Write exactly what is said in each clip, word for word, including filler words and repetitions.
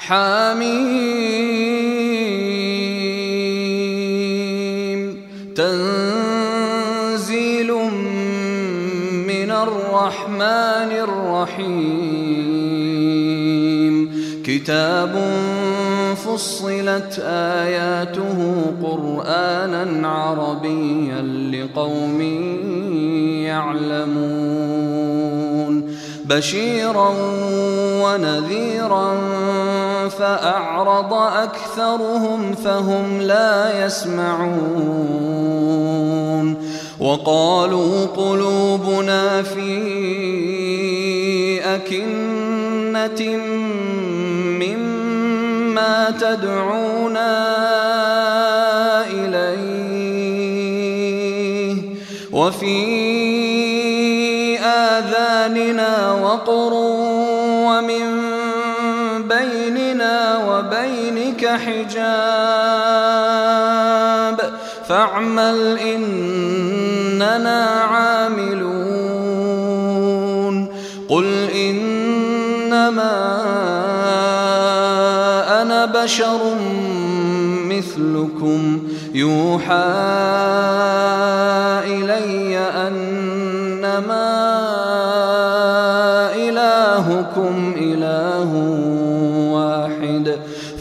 حميم تنزيل من الرحمن الرحيم كتاب فصلت آياته قرآنا عربيا لقوم يعلمون بشيرا ونذيرا فأعرض أكثرهم فهم لا يسمعون وقالوا قلوبنا في أكنة مما تدعونا إليه وفي آذاننا وقر ومن بيننا وبينك حجاب فاعمل إننا عاملون قل إنما أنا بشر مثلكم يوحى إلي أنما إلهكم إله واحد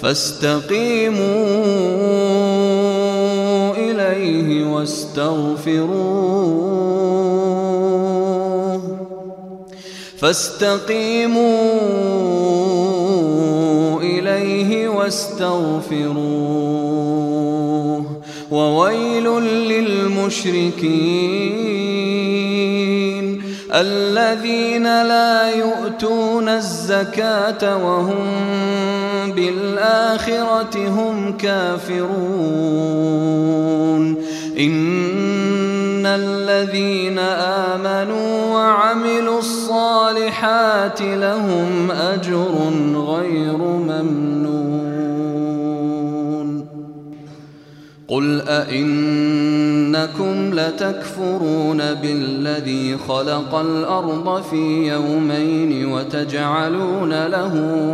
فاستقيموا إليه واستغفروه فاستقيموا إليه واستغفروه وويل للمشركين الذين لا يؤتون الزكاة وهم بالآخرة هم كافرون إن الذين آمنوا وعملوا الصالحات لهم أجر غير ممنون قل أئنكم لتكفرون بالذي خلق الأرض في يومين وتجعلون له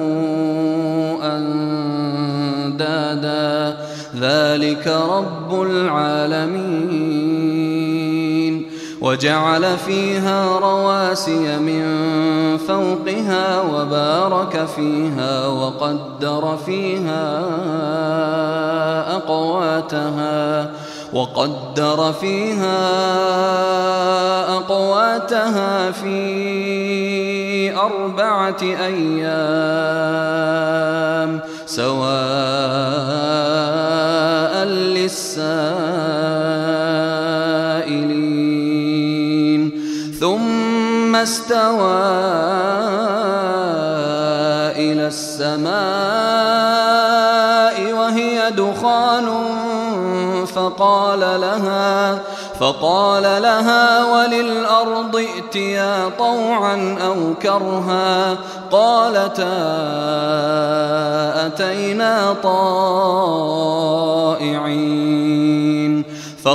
أندادا ذلك رب العالمين وجعل فيها رواسي من فوقها وبارك فيها وقدر فيها أقواتها وقدر فيها أقواتها في أربعة أيام سواء للسائلين ثم استوى إلى السماء وهي دخان فقال لها فقال لها وللأرض ائتيا طوعا أو كرها قالتا أتينا طائعين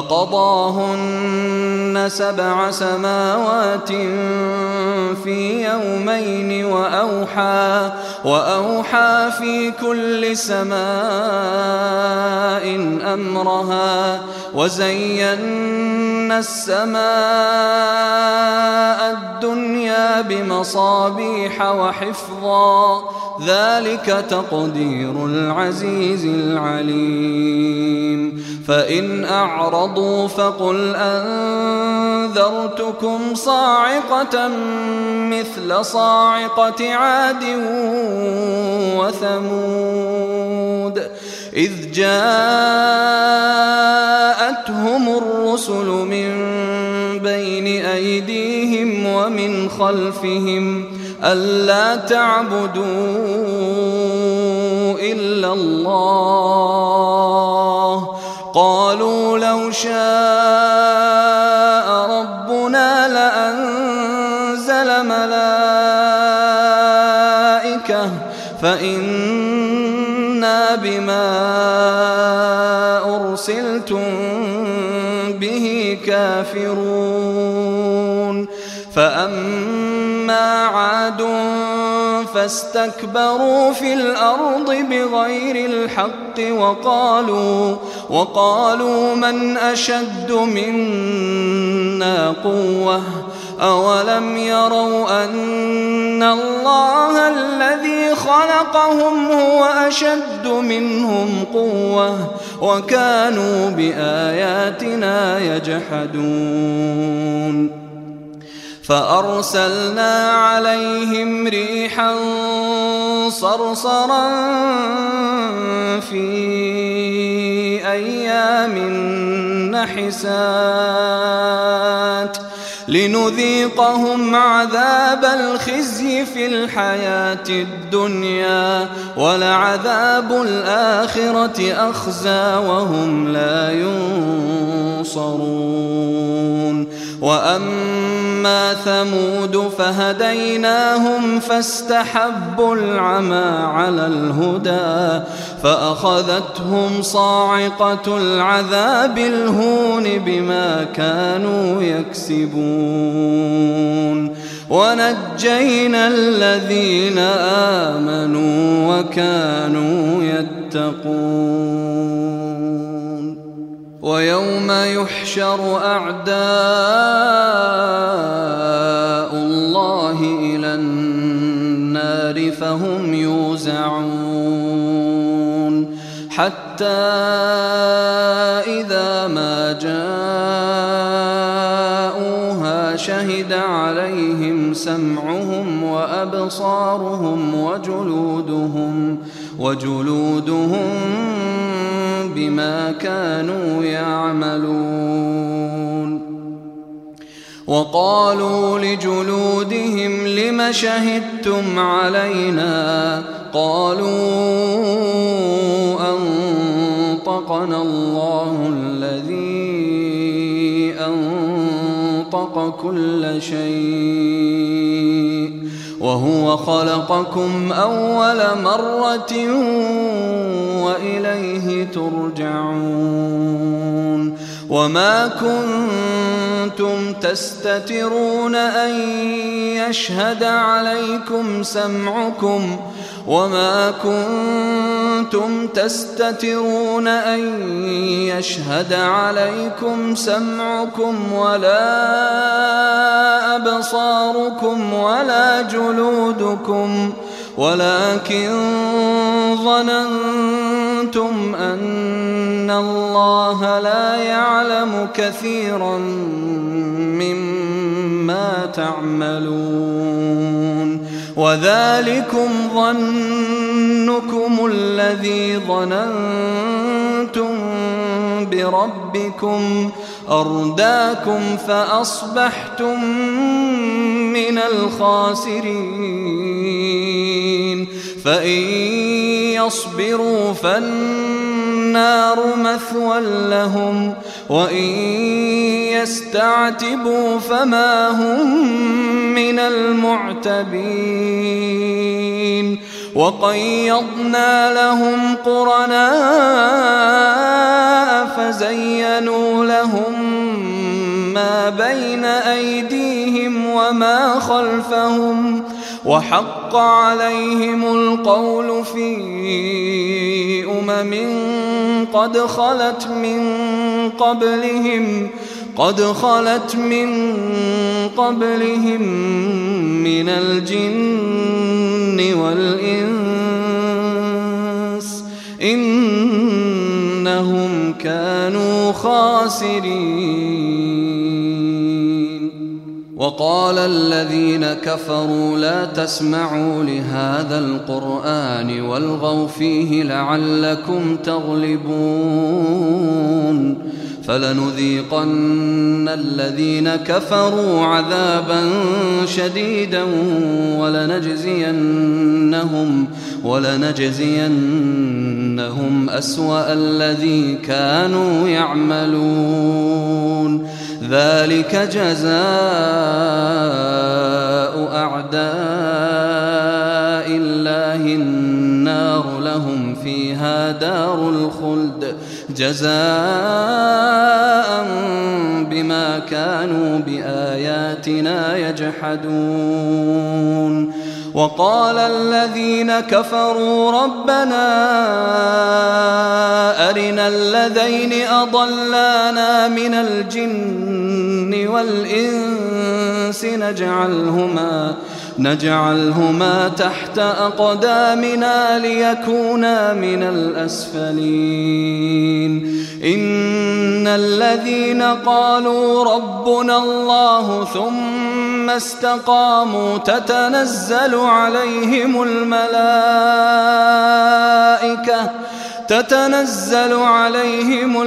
فقضاهن سبع سماوات في يومين وأوحى وأوحى في كل سماء أمرها وزينا السماء الدنيا بمصابيح وحفظا ذلك تقدير العزيز العليم فإن أعرضوا فقل أنذرتكم صاعقة مثل صاعقة عاد وثمود إذ جاءتهم الرسل من بين أيديهم ومن خلفهم ألا تعبدوا إلا الله قالوا لو شاء ربنا لأنزل ملائكة فإنا بما أرسلتم به كافرون فأما عاد فاستكبروا في الأرض بغير الحق وقالوا, وقالوا من أشد منا قوة أولم يروا أن الله الذي خلقهم هو أشد منهم قوة وكانوا بآياتنا يجحدون فأرسلنا عليهم ريحا صرصرا في أيام نحسات لنذيقهم عذاب الخزي في الحياة الدنيا ولعذاب الآخرة أخزى وهم لا ينصرون وأما ثمود فهديناهم فاستحبوا العمى على الهدى فأخذتهم صاعقة العذاب الهون بما كانوا يكسبون ونجينا الذين آمنوا وكانوا يتقون ويوم يحشر أعداء الله إلى النار فهم يوزعون حتى إذا ما جاءوها شهد عليهم سمعهم وأبصارهم وجلودهم وجلودهم بما كانوا يعملون وقالوا لجلودهم لم شهدتم علينا قالوا أنطقنا الله الذي أنطق كل شيء وهو خلقكم أول مرة وإليه ترجعون وما كنتم تستترون أن يشهد عليكم سمعكم وما كنتم تستترون أن يشهد عليكم سمعكم ولا أبصاركم ولا جلودكم ولكن ظننتم أن الله لا يعلم كثيرا مما تعملون وذلكم ظنكم الذي ظننتم بربكم أرداكم فأصبحتم من الخاسرين فإن يصبروا فالنار مثوى لهم وإن يستعتبوا فما هم من المعتبين وقيضنا لهم قرناء فزينوا لهم ما بين أيديهم وما خلفهم وحق عليهم القول في أمم قد خلت من قبلهم قد خلت من قبلهم من الجن والإنس إنهم كانوا خاسرين وقال الذين كفروا لا تسمعوا لهذا القرآن والغوا فيه لعلكم تغلبون فلنذيقن الذين كفروا عذابا شديدا ولنجزينهم ولنجزينهم أسوأ الذي كانوا يعملون ذلك جزاء أعداء الله النار لهم فيها دار الخلد جزاء بما كانوا بآياتنا يجحدون وقال الذين كفروا ربنا أرنا الذين أضلانا من الجن والإنس نجعلهما نجعلهما تحت أقدامنا ليكونا من الأسفلين إن الذين قالوا ربنا الله ثم استقاموا تتنزل عليهم الملائكة تتنزل عليهم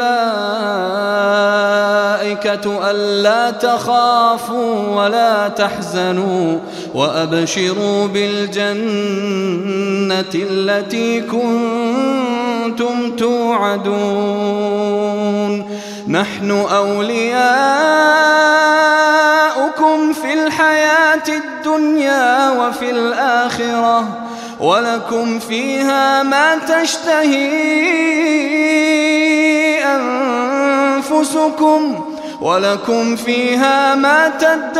الملائكة ألا تخافوا ولا تحزنوا وأبشروا بالجنة التي كنتم توعدون نحن أولياؤكم في الحياة الدنيا وفي الآخرة ولكم فيها ما تشتهي أنفسكم ولكم فيها ما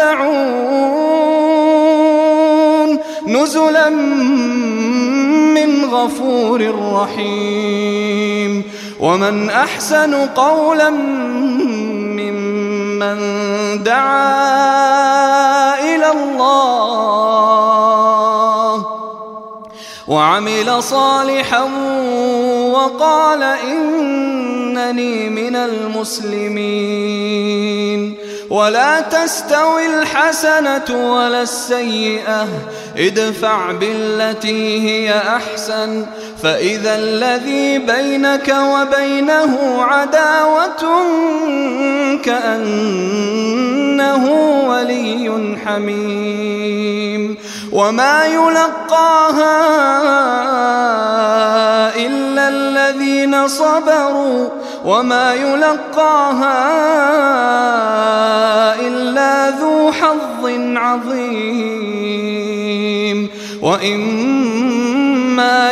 تدعون نزلا من غفور رحيم ومن أحسن قولا ممن دعا إلى الله وعمل صالحا وقال إنني من المسلمين ولا تستوي الحسنة ولا السيئة ادفع بالتي هي أحسن فإذا الذي بينك وبينه عداوة كأنه ولي حميم وما يلقاها إلا الذين صبروا وما يلقاها إلا ذو حظ عظيم وإما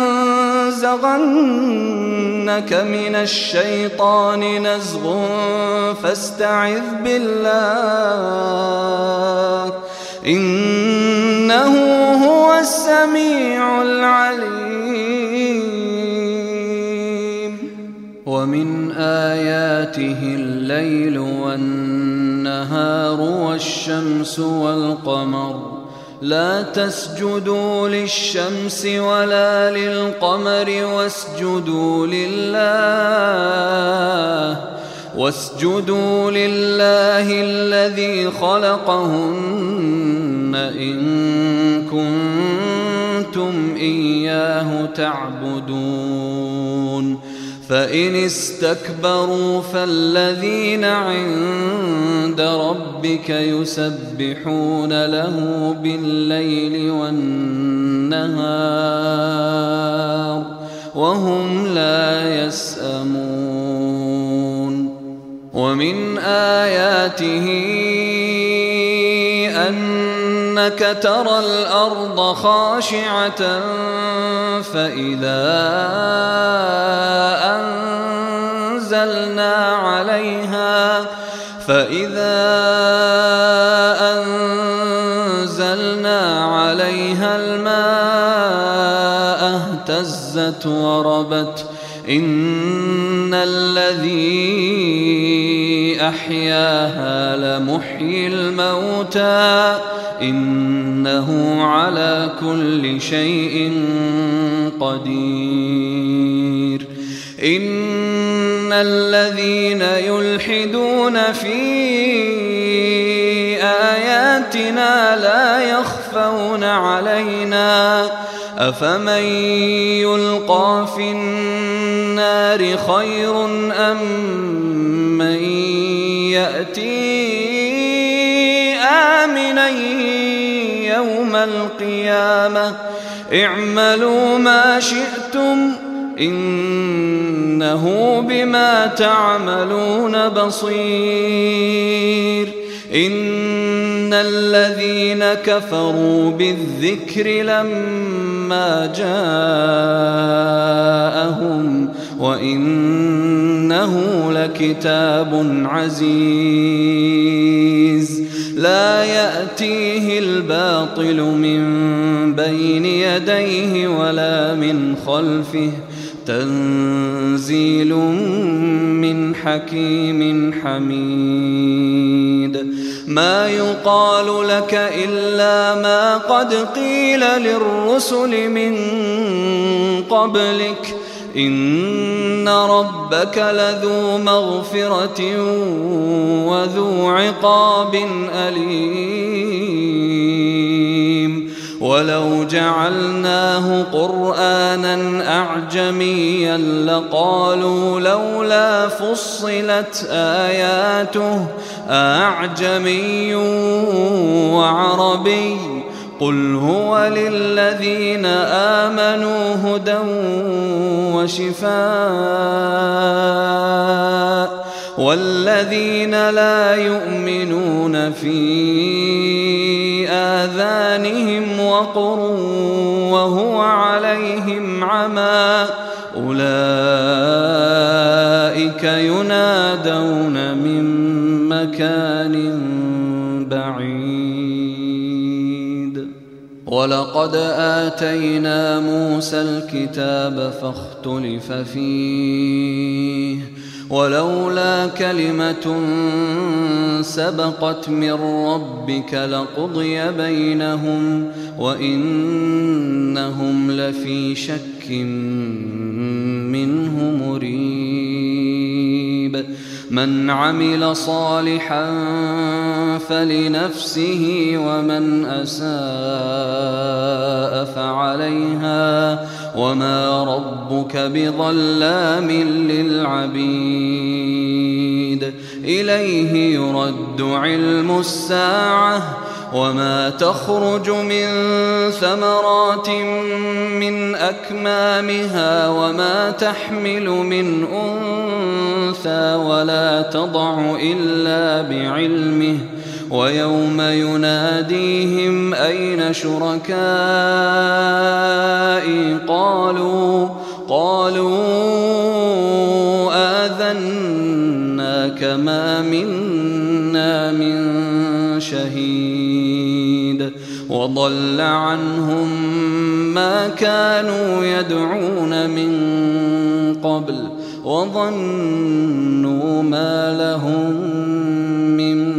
ينزغنك من الشيطان نزغ فاستعذ بالله إنه هو السميع العليم ومن آياته الليل والنهار والشمس والقمر لا تسجدوا للشمس ولا للقمر واسجدوا لله واسجدوا لله الذي خلقهن إن كنتم إياه تعبدون فإن استكبروا فالذين عند ربك يسبحون له بالليل والنهار وهم لا يسأمون ومن آياته أنك ترى الأرض خاشعة فإذا أنزلنا عليها فإذا أنزلنا عليها الماء اهتزت وربت إن الذي أحياها لمحيي الموتى إنه على كل شيء قدير إن الذين يلحدون في آياتنا لا يخفون علينا أفمن يلقى في النار خير أم من يأتي آمنا يوم القيامة اعملوا ما شئتم إنه بما تعملون بصير إن الذين كفروا بالذكر لما جاءهم وإنه لكتاب عزيز لا يأتيه الباطل من يديه ولا من خلفه تنزيل من حكيم حميد ما يقال لك إلا ما قد قيل للرسل من قبلك إن ربك لذو مغفرة وذو عقاب أليم ولو جعلناه قرآنا أعجميا لقالوا لولا فصلت آياته أعجمي وعربي قل هو للذين آمنوا هدى وشفاء والذين لا يؤمنون في آذانهم وقر وهو عليهم عمى أولئك ينادون من مكان بعيد ولقد آتينا موسى الكتاب فاختلف فيه ولولا كلمة سبقت من ربك لقضي بينهم وإنهم لفي شك منه مريب من عمل صالحا فلنفسه ومن أساء فعليها وما ربك بظلام للعبيد إليه يرد علم الساعة وما تخرج من ثمرات من أكمامها وما تحمل من أنثى ولا تضع إلا بعلمه ويوم يناديهم أين شركائي قالوا قالوا آذناك ما منا من شهيد وضل عنهم ما كانوا يدعون من قبل وظنوا ما لهم من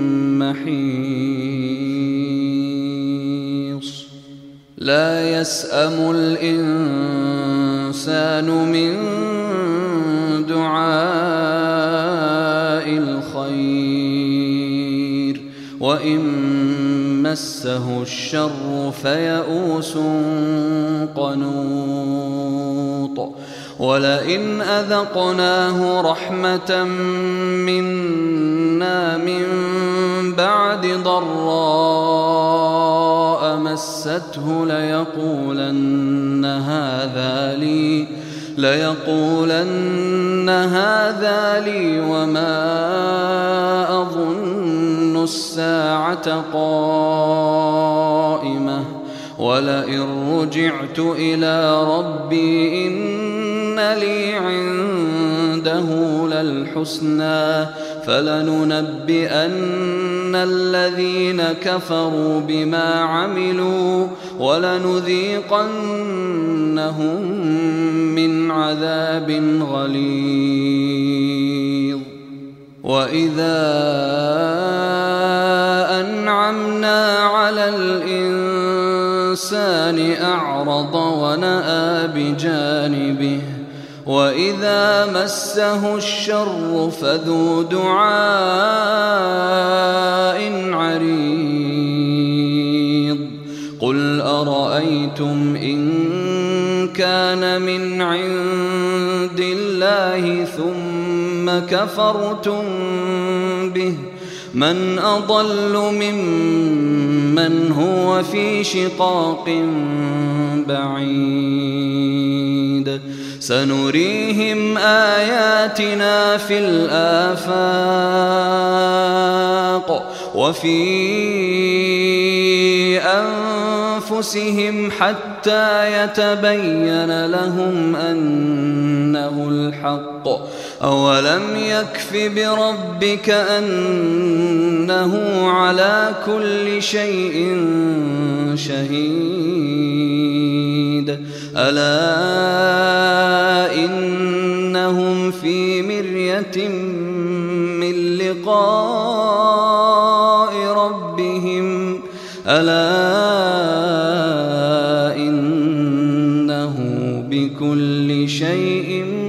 محيص لا يسأم الإنسان من دعاء الخير وإن مسه الشر فيئوس قنوط ولئن أذقناه رحمة منا من بعد ضراء مسته ليقولن هذا لي ليقولن هذا لي وما أظن الساعة قائمة ولئن رجعت إلى ربي إن لي عنده للحسنى فلننبئن الذين كفروا بما عملوا ولنذيقنهم من عذاب غليظ وإذا أنعمنا على الإنسان أعرض ونأى بجانبه وإذا مسه الشر فذو دعاء عريض قل أرأيتم إن كان من عند الله ثم كفرتم به من أضل ممن هو في شقاق بعيد سنريهم آياتنا في الآفاق وفي أنفسهم حتى يتبين لهم أنه الحق أولم يكف بربك أنه على كل شيء شهيد ألا إنهم في مرية من لقاء ربهم ألا إنه بكل شيء